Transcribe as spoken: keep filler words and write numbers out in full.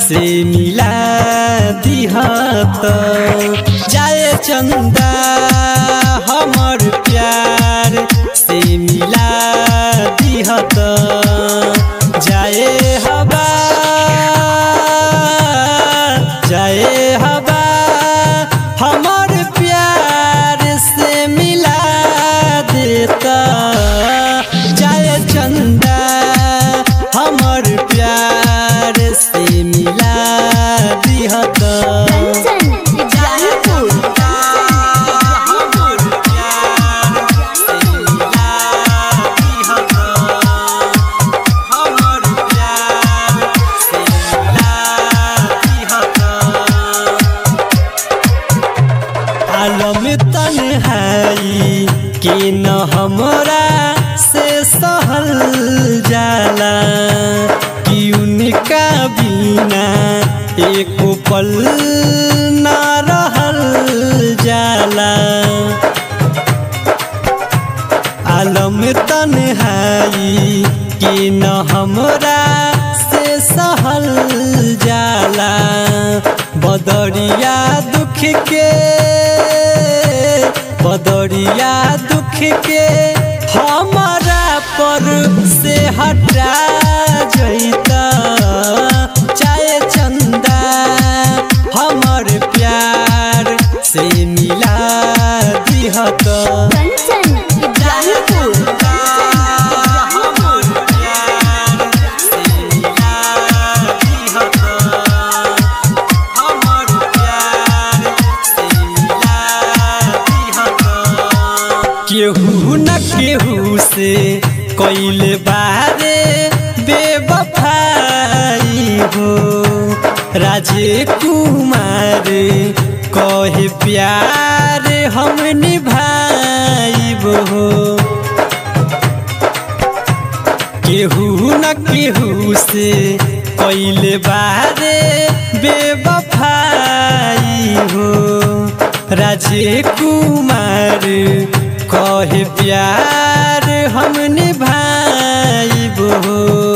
से मिला दिहत जाए चंदा हमर प्यार से मिला दिहत जाए हवा जाए हवा हमर प्यार से मिला देता जाए चंदा हमर प्यार से मिला दिहत आलम तन्हाई के न हमरा से सहल जाला कि उनका बिना एको पल न रहल जाला। आलम तन्हाई के न हमरा से सहल जाला बदरिया दुख के बदरिया दुख के हमारा पर से हटा जैता चाहे चंदा हमर प्यार से मिला दिहत केहू न केहू से कइले बारे बेवफाई हो राजे कुमार कहे प्यार हम निभाइब हो। केहू न केहू से कइले बारे बेवफाई हो राजे कुमार कहे प्यार हम निभाइब हो।